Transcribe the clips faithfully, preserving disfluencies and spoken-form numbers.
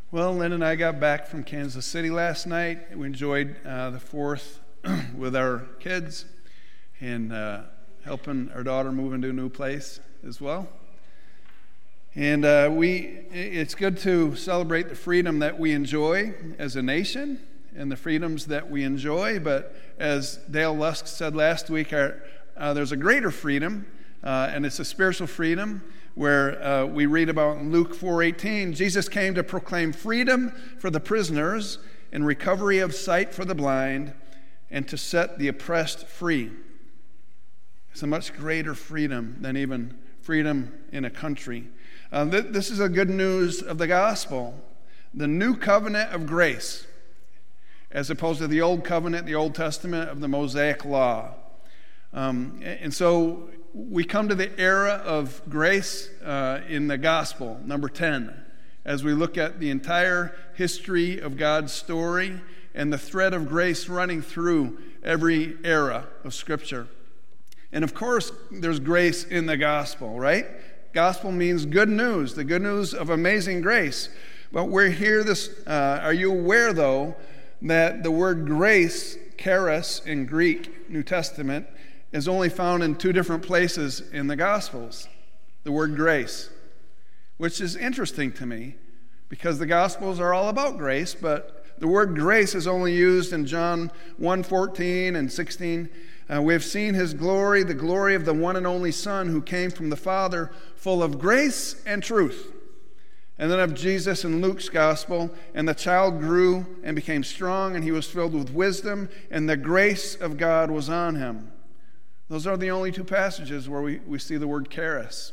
Well, Lynn and I got back from Kansas City last night. We enjoyed uh, the fourth with our kids and uh, helping our daughter move into a new place as well. And uh, we, it's good to celebrate the freedom that we enjoy as a nation and the freedoms that we enjoy. But as Dale Lusk said last week, our, uh, there's a greater freedom, uh, and it's a spiritual freedom, where uh, we read about in Luke four eighteen, Jesus came to proclaim freedom for the prisoners and recovery of sight for the blind and to set the oppressed free. It's a much greater freedom than even freedom in a country. Uh, th- this is a good news of the gospel, the new covenant of grace, as opposed to the old covenant, the Old Testament of the Mosaic law. Um, and so we come to the era of grace uh, in the gospel, number ten, as we look at the entire history of God's story and the thread of grace running through every era of Scripture. And of course, there's grace in the gospel, right? Gospel means good news, the good news of amazing grace. But we're here this, uh, are you aware, though, that the word grace, charis in Greek, New Testament, is only found in two different places in the Gospels, the word grace, which is interesting to me because the Gospels are all about grace, but the word grace is only used in John one fourteen and sixteen. Uh, we have seen his glory, the glory of the one and only Son who came from the Father, full of grace and truth. And then of Jesus in Luke's Gospel, and the child grew and became strong, and he was filled with wisdom, and the grace of God was on him. Those are the only two passages where we, we see the word charis.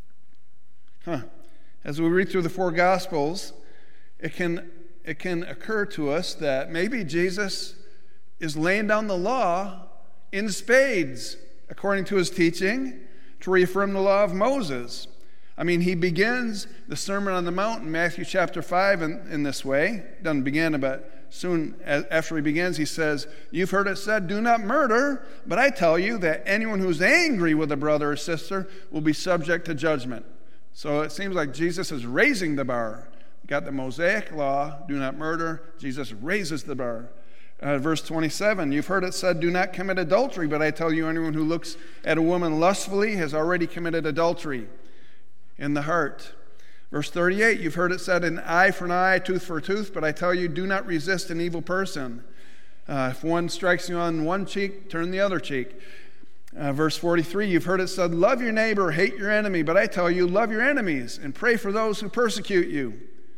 Huh. As we read through the four Gospels, it can, it can occur to us that maybe Jesus is laying down the law in spades, according to his teaching, to reaffirm the law of Moses. I mean, he begins the Sermon on the Mount in Matthew chapter five in, in this way. Doesn't begin, but soon after he begins, he says, "You've heard it said, do not murder, but I tell you that anyone who's angry with a brother or sister will be subject to judgment." So it seems like Jesus is raising the bar. You got the Mosaic law, do not murder. Jesus raises the bar. Uh, verse twenty-seven, "You've heard it said, do not commit adultery, but I tell you, anyone who looks at a woman lustfully has already committed adultery in the heart." Verse thirty-eight, "You've heard it said, an eye for an eye, tooth for a tooth, but I tell you, do not resist an evil person. Uh, if one strikes you on one cheek, turn the other cheek." Uh, verse forty-three, "You've heard it said, love your neighbor, hate your enemy, but I tell you, love your enemies and pray for those who persecute you."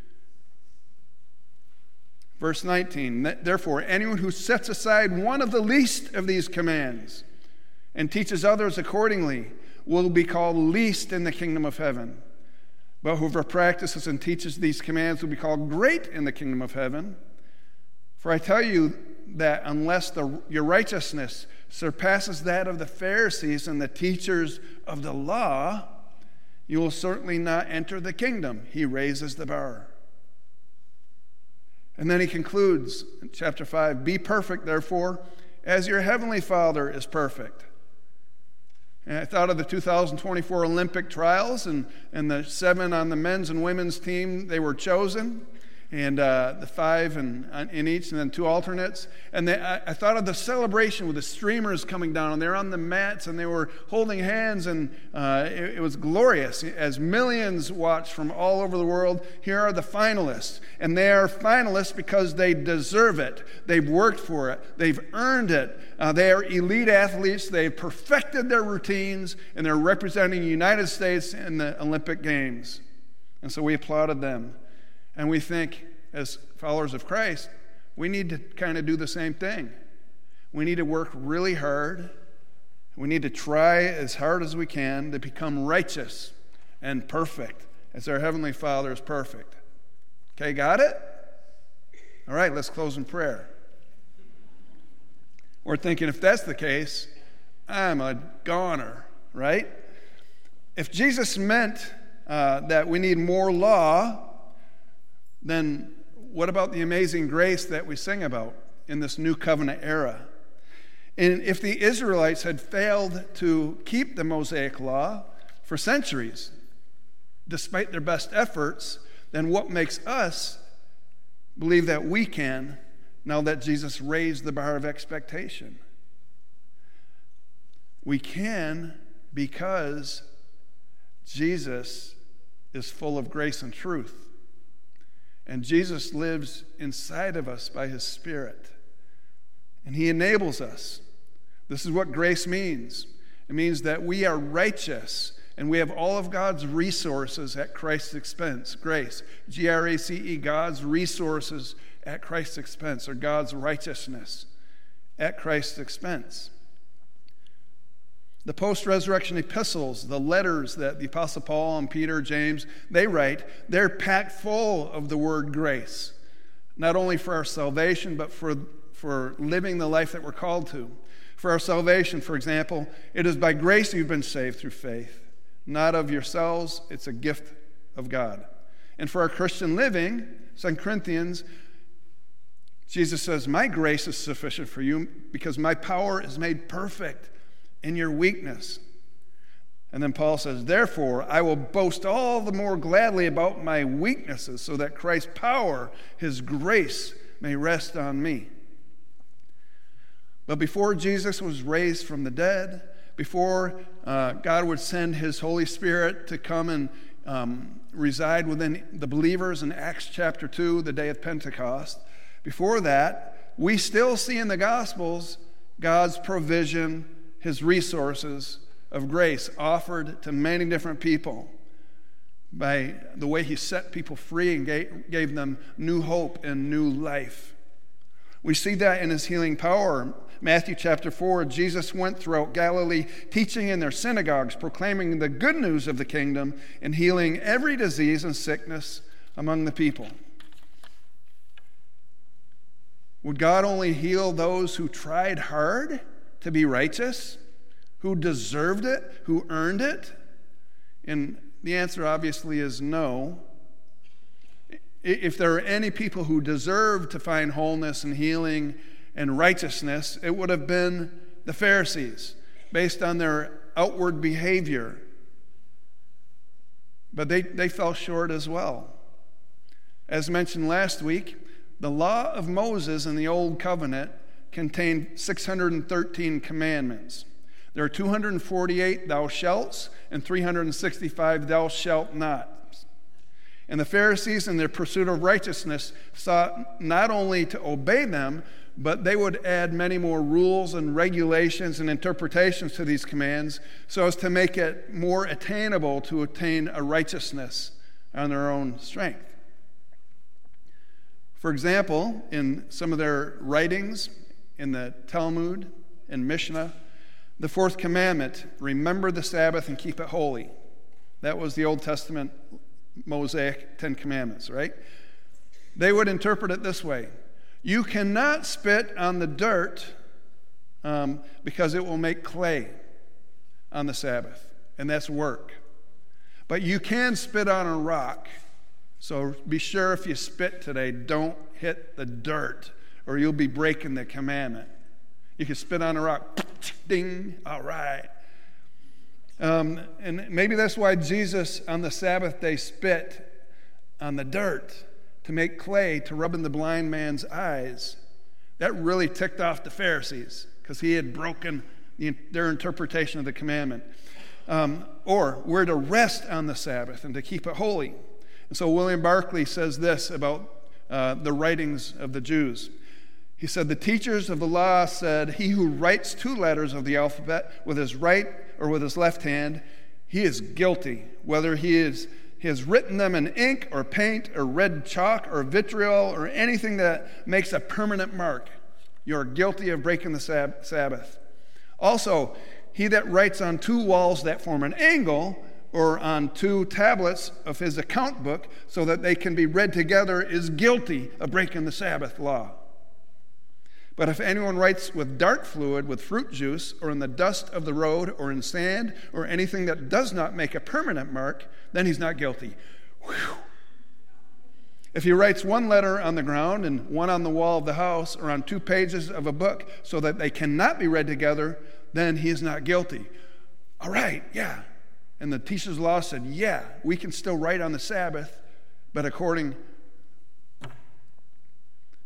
Verse nineteen, "Therefore, anyone who sets aside one of the least of these commands and teaches others accordingly will be called least in the kingdom of heaven. But whoever practices and teaches these commands will be called great in the kingdom of heaven. For I tell you that unless the, your righteousness surpasses that of the Pharisees and the teachers of the law, you will certainly not enter the kingdom." He raises the bar. And then he concludes in chapter five, "Be perfect, therefore, as your heavenly Father is perfect." And I thought of the two thousand twenty-four Olympic trials, and, and the seven on the men's and women's team, they were chosen, and uh, the five in, in each, and then two alternates. And they, I, I thought of the celebration with the streamers coming down, and they're on the mats, and they were holding hands, and uh, it, it was glorious. As millions watched from all over the world, here are the finalists. And they are finalists because they deserve it. They've worked for it. They've earned it. Uh, they are elite athletes. They've perfected their routines, and they're representing the United States in the Olympic Games. And so we applauded them. And we think, as followers of Christ, we need to kind of do the same thing. We need to work really hard. We need to try as hard as we can to become righteous and perfect, as our Heavenly Father is perfect. Okay, got it? All right, let's close in prayer. We're thinking, if that's the case, I'm a goner, right? If Jesus meant uh, that we need more law, then what about the amazing grace that we sing about in this new covenant era? And if the Israelites had failed to keep the Mosaic law for centuries, despite their best efforts, then what makes us believe that we can now that Jesus raised the bar of expectation. We can because Jesus is full of grace and truth. And Jesus lives inside of us by his Spirit. And he enables us. This is what grace means. It means that we are righteous and we have all of God's resources at Christ's expense. Grace, G R A C E, God's resources at Christ's expense, or God's righteousness at Christ's expense. The post-resurrection epistles, the letters that the Apostle Paul and Peter, James, they write, they're packed full of the word grace, not only for our salvation, but for, for living the life that we're called to. For our salvation, for example, it is by grace you've been saved through faith, not of yourselves, it's a gift of God. And for our Christian living, Second Corinthians, Jesus says, my grace is sufficient for you because my power is made perfect in your weakness. And then Paul says, therefore, I will boast all the more gladly about my weaknesses so that Christ's power, his grace, may rest on me. But before Jesus was raised from the dead, before uh, God would send his Holy Spirit to come and um, reside within the believers in Acts chapter two, the day of Pentecost, before that, we still see in the Gospels God's provision, his resources of grace offered to many different people by the way he set people free and gave, gave them new hope and new life. We see that in his healing power. Matthew chapter four, Jesus went throughout Galilee, teaching in their synagogues, proclaiming the good news of the kingdom, and healing every disease and sickness among the people. Would God only heal those who tried hard to be righteous, who deserved it, who earned it? And the answer obviously is no. If there are any people who deserve to find wholeness and healing and righteousness, it would have been the Pharisees, based on their outward behavior. But they, they fell short as well. As mentioned last week, the law of Moses in the Old Covenant contained six hundred thirteen commandments. There are two hundred forty-eight thou shalts and three hundred sixty-five thou shalt not. And the Pharisees, in their pursuit of righteousness, sought not only to obey them, but they would add many more rules and regulations and interpretations to these commands so as to make it more attainable to attain a righteousness on their own strength. For example, in some of their writings, in the Talmud and Mishnah, the fourth commandment, remember the Sabbath and keep it holy. That was the Old Testament Mosaic Ten Commandments, right? They would interpret it this way. You cannot spit on the dirt um, because it will make clay on the Sabbath, and that's work. But you can spit on a rock. So be sure if you spit today, don't hit the dirt, or you'll be breaking the commandment. You can spit on a rock, ding, all right. Um, and maybe that's why Jesus on the Sabbath day spit on the dirt to make clay to rub in the blind man's eyes. That really ticked off the Pharisees because he had broken the, their interpretation of the commandment. Um, or we're to rest on the Sabbath and to keep it holy. And so William Barclay says this about uh, the writings of the Jews. He said, the teachers of the law said, he who writes two letters of the alphabet with his right or with his left hand, he is guilty, whether he is he has written them in ink or paint or red chalk or vitriol or anything that makes a permanent mark. You are guilty of breaking the sab- Sabbath. Also, he that writes on two walls that form an angle or on two tablets of his account book so that they can be read together is guilty of breaking the Sabbath law. But if anyone writes with dart fluid, with fruit juice, or in the dust of the road, or in sand, or anything that does not make a permanent mark, then he's not guilty. Whew. If he writes one letter on the ground and one on the wall of the house, or on two pages of a book, so that they cannot be read together, then he is not guilty. All right, yeah. And the teacher's law said, yeah, we can still write on the Sabbath, but according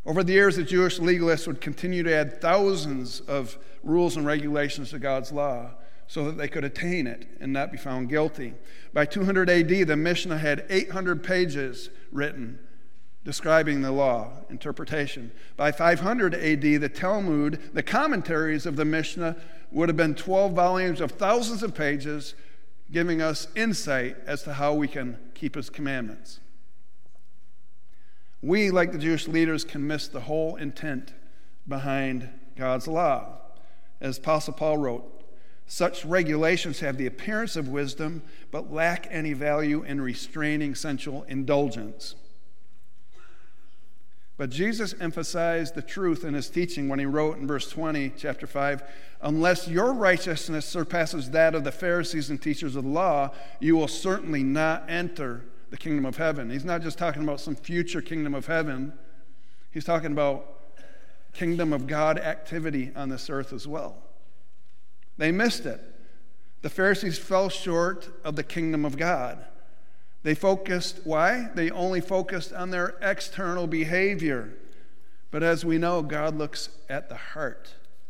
Over the years, the Jewish legalists would continue to add thousands of rules and regulations to God's law so that they could attain it and not be found guilty. By two hundred A D, the Mishnah had eight hundred pages written describing the law, interpretation. By five hundred A D, the Talmud, the commentaries of the Mishnah, would have been twelve volumes of thousands of pages giving us insight as to how we can keep his commandments. We, like the Jewish leaders, can miss the whole intent behind God's law. As Apostle Paul wrote, such regulations have the appearance of wisdom, but lack any value in restraining sensual indulgence. But Jesus emphasized the truth in his teaching when he wrote in verse twenty, chapter five, unless your righteousness surpasses that of the Pharisees and teachers of the law, you will certainly not enter the kingdom of heaven. He's not just talking about some future kingdom of heaven. He's talking about kingdom of God activity on this earth as well. They missed it. The Pharisees fell short of the kingdom of God. They focused, why? They only focused on their external behavior. But as we know, God looks at the heart.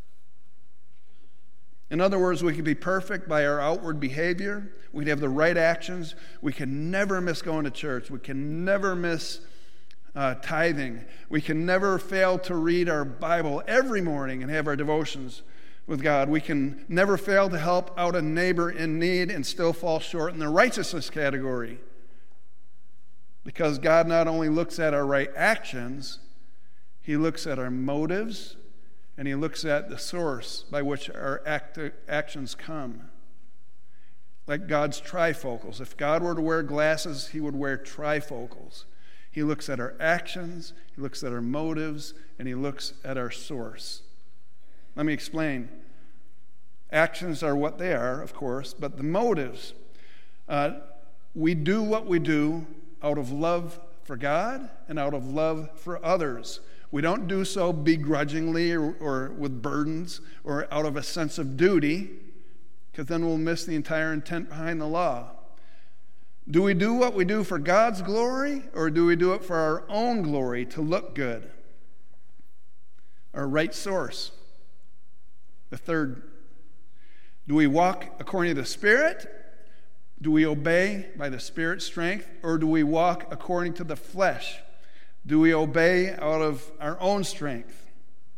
In other words, we could be perfect by our outward behavior. We'd have the right actions. We can never miss going to church. We can never miss uh, tithing. We can never fail to read our Bible every morning and have our devotions with God. We can never fail to help out a neighbor in need and still fall short in the righteousness category. Because God not only looks at our right actions, he looks at our motives, and he looks at the source by which our act- actions come. Like God's trifocals. If God were to wear glasses, he would wear trifocals. He looks at our actions, he looks at our motives, and he looks at our source. Let me explain. Actions are what they are, of course, but the motives. Uh, we do what we do out of love for God and out of love for others. We don't do so begrudgingly or, or with burdens or out of a sense of duty, because then we'll miss the entire intent behind the law. Do we do what we do for God's glory, or do we do it for our own glory to look good? Our right source. The third, do we walk according to the Spirit? Do we obey by the Spirit's strength, or do we walk according to the flesh? Do we obey out of our own strength?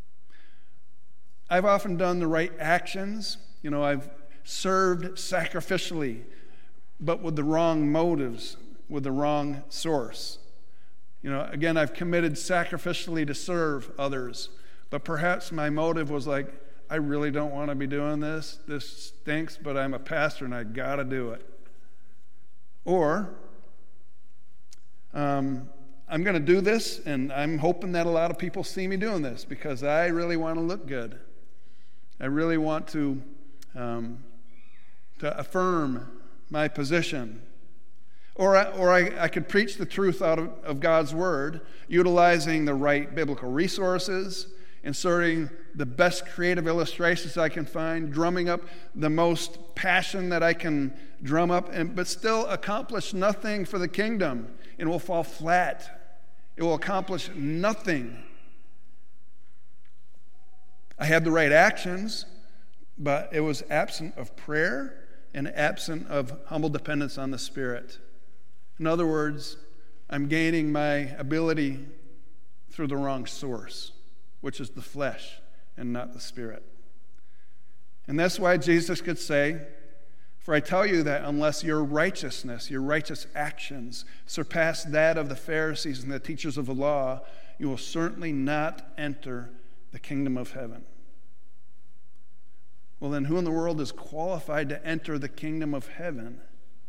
I've often done the right actions. You know, I've served sacrificially, but with the wrong motives, with the wrong source. You know, again, I've committed sacrificially to serve others, but perhaps my motive was like, I really don't want to be doing this. This stinks, but I'm a pastor and I got to do it. Or, um, I'm going to do this, and I'm hoping that a lot of people see me doing this because I really want to look good. I really want to, um, to affirm my position. Or, I, or I, I could preach the truth out of, of God's Word, utilizing the right biblical resources, inserting the best creative illustrations I can find, drumming up the most passion that I can drum up, and, but still accomplish nothing for the kingdom. It will fall flat. It will accomplish nothing. I had the right actions, but it was absent of prayer and absent of humble dependence on the Spirit. In other words, I'm gaining my ability through the wrong source, which is the flesh and not the Spirit. And that's why Jesus could say, for I tell you that unless your righteousness, your righteous actions, surpass that of the Pharisees and the teachers of the law, you will certainly not enter the kingdom of heaven. Well, then who in the world is qualified to enter the kingdom of heaven?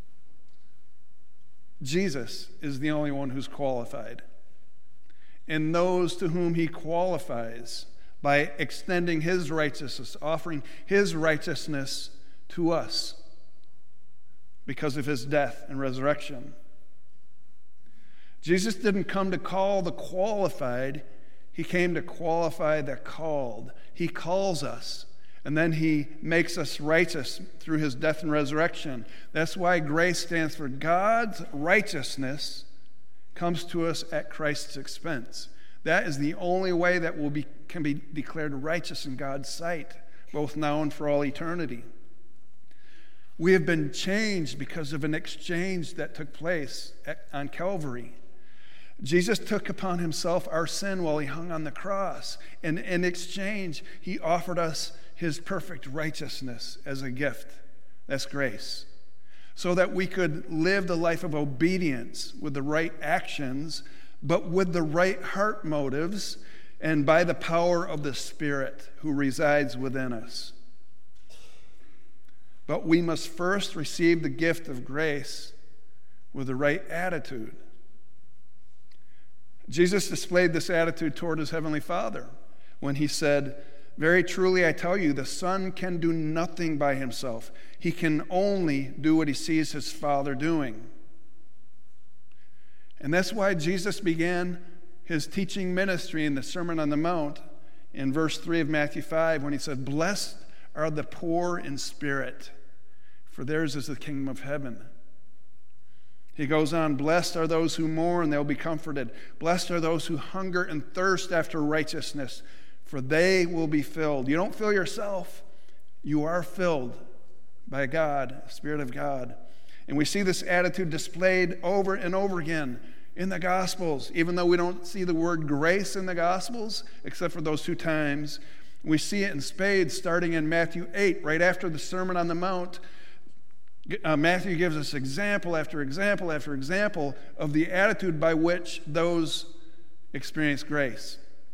Jesus is the only one who's qualified. And those to whom he qualifies by extending his righteousness, offering his righteousness to us because of his death and resurrection. Jesus didn't come to call the qualified, he came to qualify the called. He calls us, and then he makes us righteous through his death and resurrection. That's why grace stands for God's righteousness comes to us at Christ's expense. That is the only way that will be, can be declared righteous in God's sight, both now and for all eternity. We have been changed because of an exchange that took place at, on Calvary. Jesus took upon himself our sin while he hung on the cross. And in exchange, he offered us his perfect righteousness as a gift. That's grace. So that we could live the life of obedience with the right actions, but with the right heart motives, and by the power of the Spirit who resides within us. But we must first receive the gift of grace with the right attitude. Jesus displayed this attitude toward his heavenly Father when he said, "Very truly I tell you, the Son can do nothing by himself. He can only do what he sees his Father doing." And that's why Jesus began his teaching ministry in the Sermon on the Mount in verse three of Matthew five when he said, "Blessed are the poor in spirit, for theirs is the kingdom of heaven." He goes on, "Blessed are those who mourn, they'll be comforted. Blessed are those who hunger and thirst after righteousness, for they will be filled." You don't fill yourself. You are filled by God, Spirit of God. And we see this attitude displayed over and over again in the Gospels. Even though we don't see the word grace in the Gospels, except for those two times, we see it in spades starting in Matthew eight, right after the Sermon on the Mount. Uh, Matthew gives us example after example after example of the attitude by which those experience grace.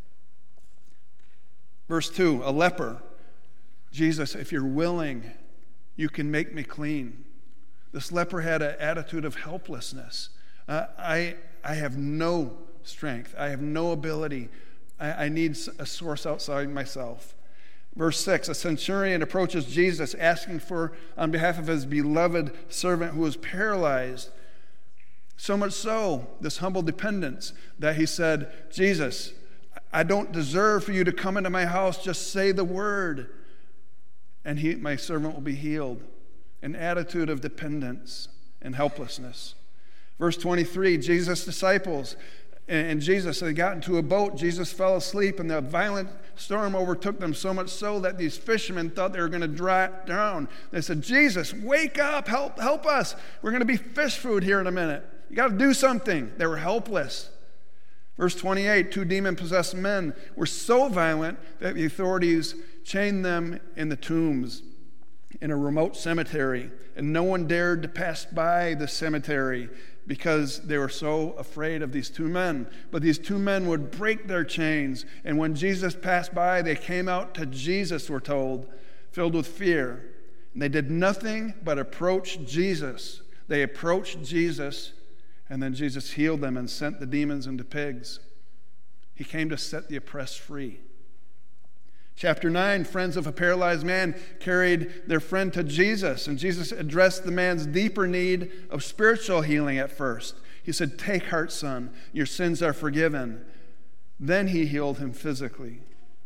Verse two, a leper. "Jesus, if you're willing, you can make me clean." This leper had an attitude of helplessness. Uh, I, I have no strength. I have no ability. I, I need a source outside myself. Verse six, a centurion approaches Jesus asking for, on behalf of his beloved servant who was paralyzed. So much so, this humble dependence, that he said, "Jesus, I don't deserve for you to come into my house. Just say the word, and he, my servant will be healed." An attitude of dependence and helplessness. Verse twenty-three, Jesus' disciples and Jesus, they got into a boat. Jesus fell asleep, and the violent storm overtook them, so much so that these fishermen thought they were going to drown. They said, "Jesus, wake up, help, help us. We're going to be fish food here in a minute. You got to do something." They were helpless. Verse twenty-eight, two demon-possessed men were so violent that the authorities chained them in the tombs in a remote cemetery, and no one dared to pass by the cemetery because they were so afraid of these two men. But these two men would break their chains, and when Jesus passed by, they came out to Jesus, we're told, filled with fear. And they did nothing but approach Jesus. They approached Jesus, and then Jesus healed them and sent the demons into pigs. He came to set the oppressed free. Chapter nine, friends of a paralyzed man carried their friend to Jesus, and Jesus addressed the man's deeper need of spiritual healing at first. He said, "Take heart, son, your sins are forgiven." Then he healed him physically.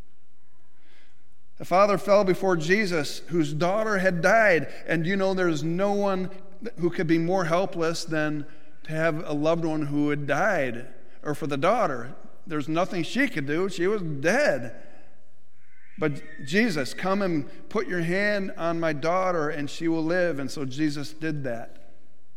The father fell before Jesus, whose daughter had died, and you know there's no one who could be more helpless than to have a loved one who had died, or for the daughter. There's nothing she could do. She was dead. But Jesus, "Come and put your hand on my daughter and she will live." And so Jesus did that.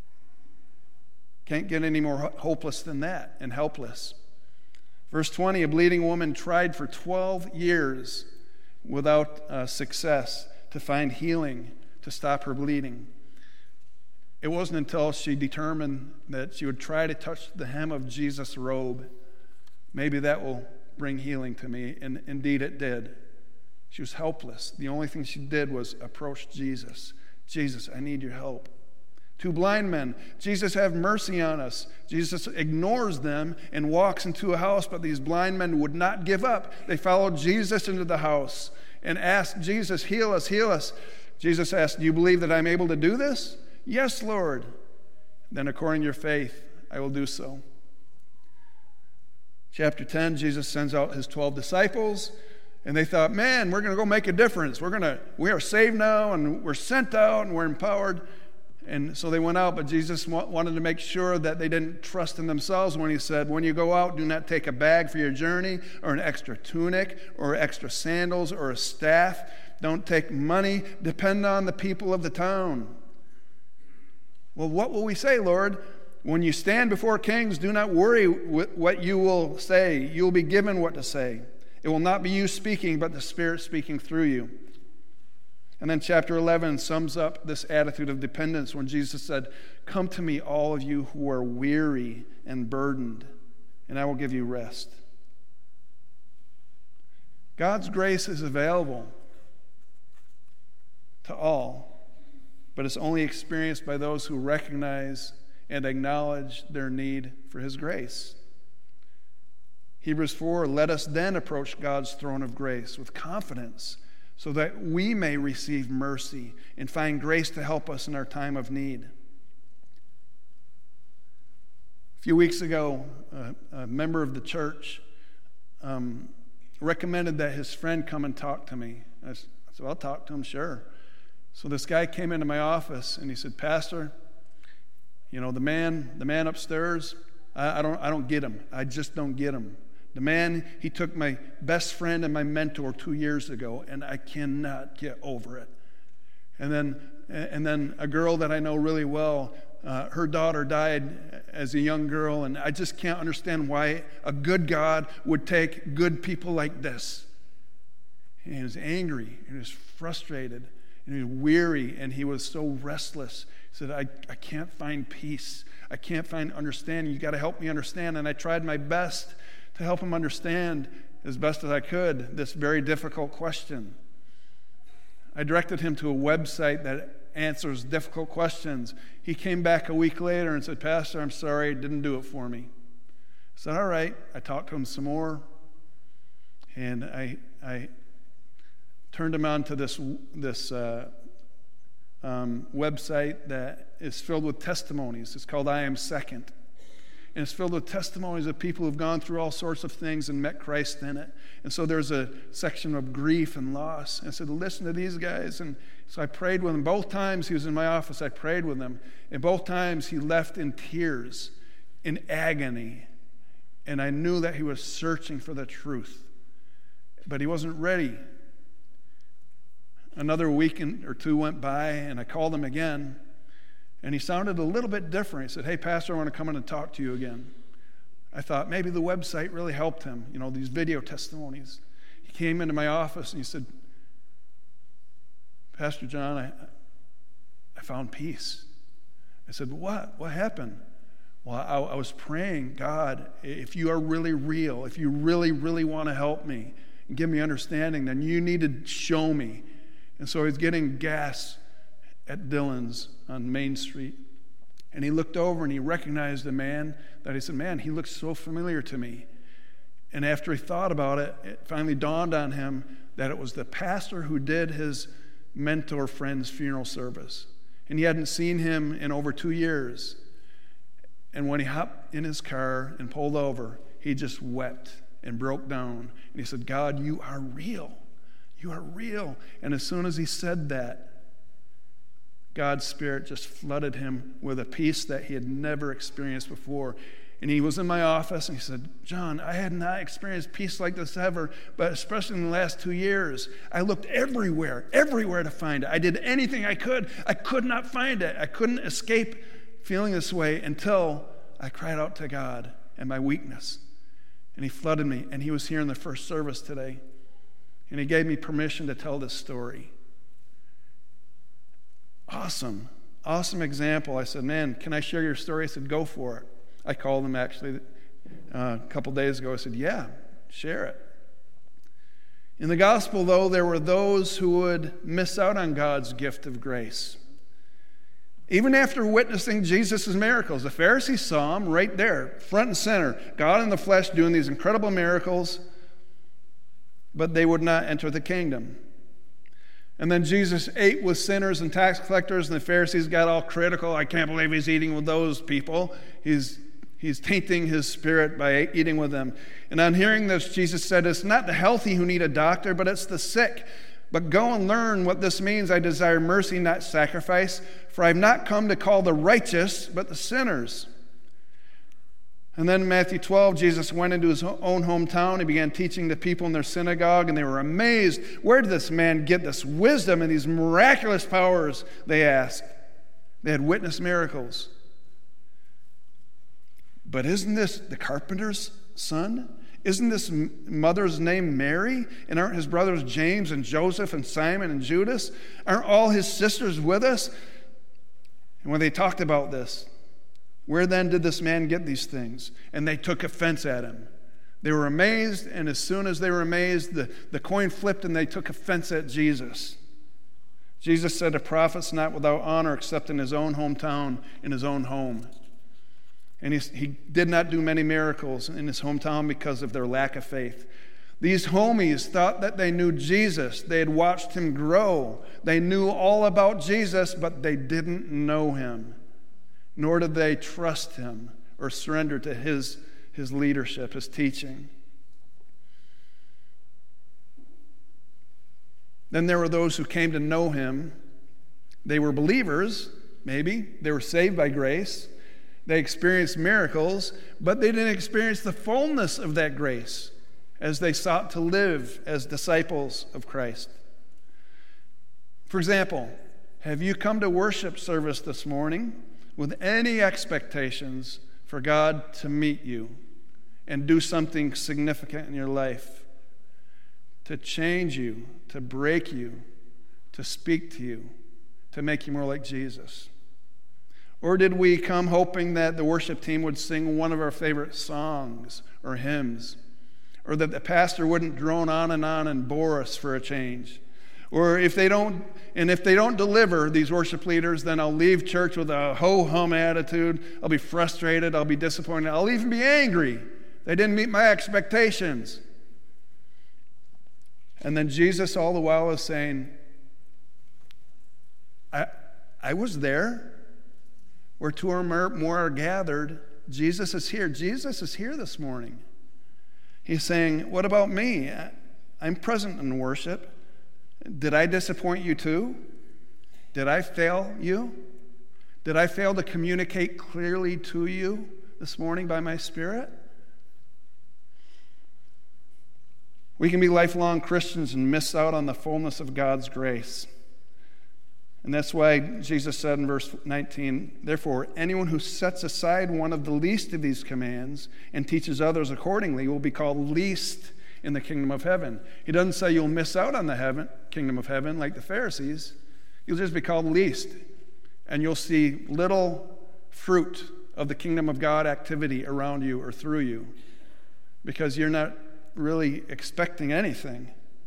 Can't get any more hopeless than that and helpless. Verse twenty, a bleeding woman tried for twelve years without uh, success to find healing to stop her bleeding. It wasn't until she determined that she would try to touch the hem of Jesus' robe. Maybe that will bring healing to me. And indeed it did. She was helpless. The only thing she did was approach Jesus. "Jesus, I need your help." Two blind men. "Jesus, have mercy on us." Jesus ignores them and walks into a house, but these blind men would not give up. They followed Jesus into the house and asked Jesus, "Heal us, heal us." Jesus asked, "Do you believe that I'm able to do this?" "Yes, Lord." "Then according to your faith, I will do so." Chapter ten, Jesus sends out his twelve disciples. And they thought, "Man, we're going to go make a difference. We're going to, we are saved now, and we're sent out, and we're empowered." And so they went out, but Jesus wa- wanted to make sure that they didn't trust in themselves when he said, when you go out, do not take a bag for your journey, or an extra tunic, or extra sandals, or a staff. Don't take money. Depend on the people of the town. Well, what will we say, Lord? When you stand before kings, do not worry what you will say. You will be given what to say. It will not be you speaking, but the Spirit speaking through you. And then chapter eleven sums up this attitude of dependence when Jesus said, come to me, all of you who are weary and burdened, and I will give you rest. God's grace is available to all, but it's only experienced by those who recognize and acknowledge their need for his grace. Hebrews four, let us then approach God's throne of grace with confidence, so that we may receive mercy and find grace to help us in our time of need. A few weeks ago, a, a member of the church um, recommended that his friend come and talk to me. I said, I'll talk to him, sure. So this guy came into my office and he said, Pastor, you know, the man, the man upstairs, I, I don't, I don't get him. I just don't get him. The man, he took my best friend and my mentor two years ago, and I cannot get over it. And then, and then a girl that I know really well, uh, her daughter died as a young girl, and I just can't understand why a good God would take good people like this. And he was angry, and he was frustrated, and he was weary, and he was so restless. He said, I, I can't find peace. I can't find understanding. You got to help me understand. And I tried my best to help him understand as best as I could this very difficult question. I directed him to a website that answers difficult questions. He came back a week later and said, Pastor, I'm sorry, it didn't do it for me. I said, all right. I talked to him some more, and I I turned him on to this, this uh, um, website that is filled with testimonies. It's called I Am Second. And it's filled with testimonies of people who've gone through all sorts of things and met Christ in it. And so there's a section of grief and loss. And I said, listen to these guys. And so I prayed with him. Both times he was in my office, I prayed with him. And both times he left in tears, in agony. And I knew that he was searching for the truth. But he wasn't ready. Another week or two went by, and I called him again. And he sounded a little bit different. He said, hey, Pastor, I want to come in and talk to you again. I thought maybe the website really helped him, you know, these video testimonies. He came into my office and he said, Pastor John, I, I found peace. I said, what? What happened? Well, I, I was praying, God, if you are really real, if you really, really want to help me and give me understanding, then you need to show me. And so he's getting gas at Dillon's on Main Street. And he looked over and he recognized a man that he said, man, he looks so familiar to me. And after he thought about it, it finally dawned on him that it was the pastor who did his mentor friend's funeral service. And he hadn't seen him in over two years. And when he hopped in his car and pulled over, he just wept and broke down. And he said, God, you are real. You are real. And as soon as he said that, God's Spirit just flooded him with a peace that he had never experienced before. And he was in my office and he said, John, I had not experienced peace like this ever, but especially in the last two years. I looked everywhere, everywhere to find it. I did anything I could. I could not find it. I couldn't escape feeling this way until I cried out to God and my weakness. And he flooded me. And he was here in the first service today. And he gave me permission to tell this story. Awesome. Awesome example. I said, man, can I share your story? I said, go for it. I called him actually uh, a couple days ago. I said, yeah, share it. In the gospel, though, there were those who would miss out on God's gift of grace. Even after witnessing Jesus' miracles, the Pharisees saw him right there, front and center, God in the flesh doing these incredible miracles, but they would not enter the kingdom. And then Jesus ate with sinners and tax collectors, and the Pharisees got all critical. I can't believe he's eating with those people. He's, he's tainting his spirit by eating with them. And on hearing this, Jesus said, it's not the healthy who need a doctor, but it's the sick. But go and learn what this means. I desire mercy, not sacrifice, for I have not come to call the righteous, but the sinners. And then in Matthew twelve, Jesus went into his own hometown. He began teaching the people in their synagogue, and they were amazed. Where did this man get this wisdom and these miraculous powers, they asked. They had witnessed miracles. But isn't this the carpenter's son? Isn't this mother's name Mary? And aren't his brothers James and Joseph and Simon and Judas? Aren't all his sisters with us? And when they talked about this, where then did this man get these things? And they took offense at him. They were amazed, and as soon as they were amazed, the, the coin flipped and they took offense at Jesus. Jesus said, a prophet's not without honor except in his own hometown, in his own home. And he, he did not do many miracles in his hometown because of their lack of faith. These homies thought that they knew Jesus. They had watched him grow. They knew all about Jesus, but they didn't know him. Nor did they trust him or surrender to his, his leadership, his teaching. Then there were those who came to know him. They were believers, maybe. They were saved by grace. They experienced miracles, but they didn't experience the fullness of that grace as they sought to live as disciples of Christ. For example, have you come to worship service this morning with any expectations for God to meet you and do something significant in your life, to change you, to break you, to speak to you, to make you more like Jesus? Or did we come hoping that the worship team would sing one of our favorite songs or hymns, or that the pastor wouldn't drone on and on and bore us for a change? Or if they don't, and if they don't deliver, these worship leaders, then I'll leave church with a ho-hum attitude. I'll be frustrated. I'll be disappointed. I'll even be angry. They didn't meet my expectations. And then Jesus all the while is saying, I, I was there. Where two or more are gathered, Jesus is here. Jesus is here this morning. He's saying, what about me? I'm present in worship. Did I disappoint you too? Did I fail you? Did I fail to communicate clearly to you this morning by my Spirit? We can be lifelong Christians and miss out on the fullness of God's grace. And that's why Jesus said in verse nineteen, therefore, anyone who sets aside one of the least of these commands and teaches others accordingly will be called least in the kingdom of heaven. He doesn't say you'll miss out on the heaven, kingdom of heaven like the Pharisees. You'll just be called least. And you'll see little fruit of the kingdom of God activity around you or through you because you're not really expecting anything.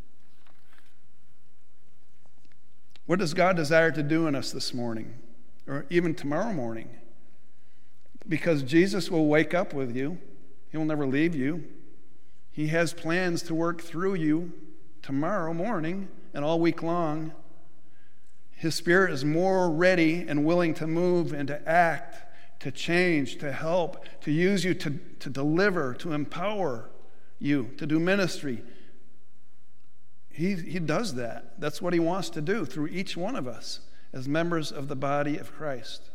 What does God desire to do in us this morning, or even tomorrow morning? Because Jesus will wake up with you. He will never leave you. He has plans to work through you tomorrow morning and all week long. His Spirit is more ready and willing to move and to act, to change, to help, to use you to, to deliver, to empower you, to do ministry. He, he does that. That's what he wants to do through each one of us as members of the body of Christ.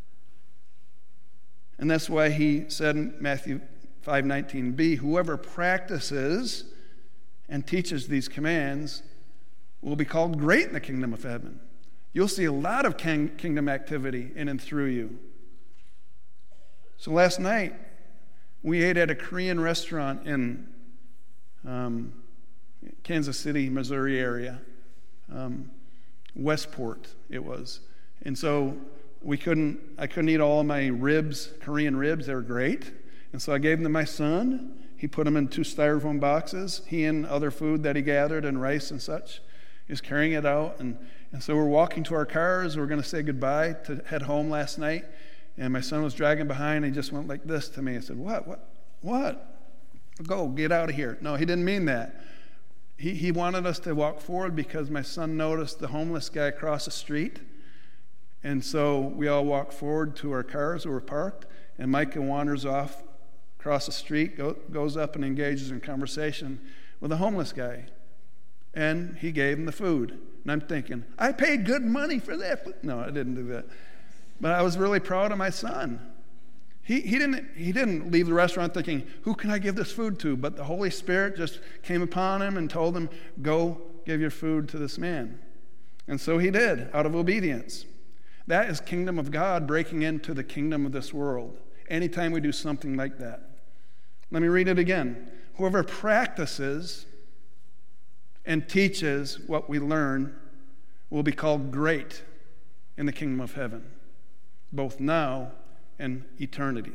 And that's why he said in Matthew five nineteen b, whoever practices and teaches these commands will be called great in the kingdom of heaven. You'll see a lot of kingdom activity in and through you. So last night, we ate at a Korean restaurant in um, Kansas City, Missouri area, um, Westport it was. And so we couldn't, I couldn't eat all of my ribs, Korean ribs, they were great. And so I gave them to my son. He put them in two styrofoam boxes. He and other food that he gathered and rice and such. He was carrying it out. And, and so we're walking to our cars. We're going to say goodbye to head home last night. And my son was dragging behind. And he just went like this to me. I said, what, what, what? Go, get out of here. No, he didn't mean that. He, he wanted us to walk forward because my son noticed the homeless guy across the street. And so we all walked forward to our cars that were parked. And Micah wanders off across the street, go, goes up and engages in conversation with a homeless guy. and he gave him the food. And I'm thinking, I paid good money for that. No, I didn't do that. But I was really proud of my son. He, he, didn't, he didn't leave the restaurant thinking, who can I give this food to? But the Holy Spirit just came upon him and told him, go give your food to this man. And so he did, out of obedience. That is kingdom of God breaking into the kingdom of this world. Anytime we do something like that. Let me read it again. Whoever practices and teaches what we learn will be called great in the kingdom of heaven, both now and eternity.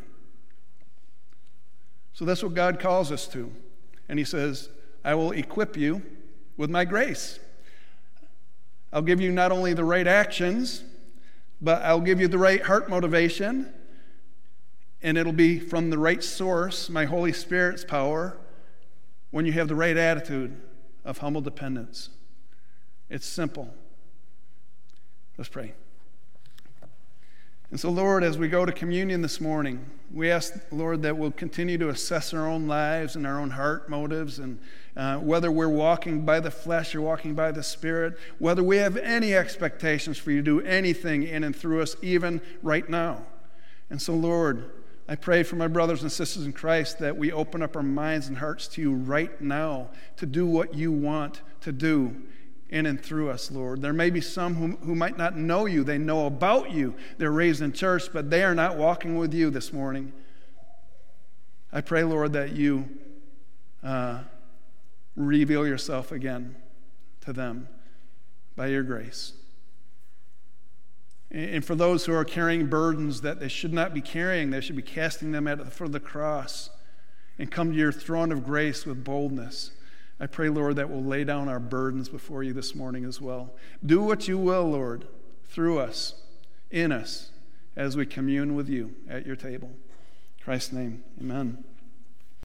So that's what God calls us to. And he says, I will equip you with my grace. I'll give you not only the right actions, but I'll give you the right heart motivation, and it'll be from the right source, my Holy Spirit's power, when you have the right attitude of humble dependence. It's simple. Let's pray. And so, Lord, as we go to communion this morning, we ask, Lord, that we'll continue to assess our own lives and our own heart motives, and uh, whether we're walking by the flesh or walking by the Spirit, whether we have any expectations for you to do anything in and through us, even right now. And so, Lord, I pray for my brothers and sisters in Christ that we open up our minds and hearts to you right now to do what you want to do in and through us, Lord. There may be some who, who might not know you. They know about you. They're raised in church, but they are not walking with you this morning. I pray, Lord, that you uh, reveal yourself again to them by your grace. And for those who are carrying burdens that they should not be carrying, they should be casting them at the foot of the cross and come to your throne of grace with boldness. I pray, Lord, that we'll lay down our burdens before you this morning as well. Do what you will, Lord, through us, in us, as we commune with you at your table. In Christ's name, amen.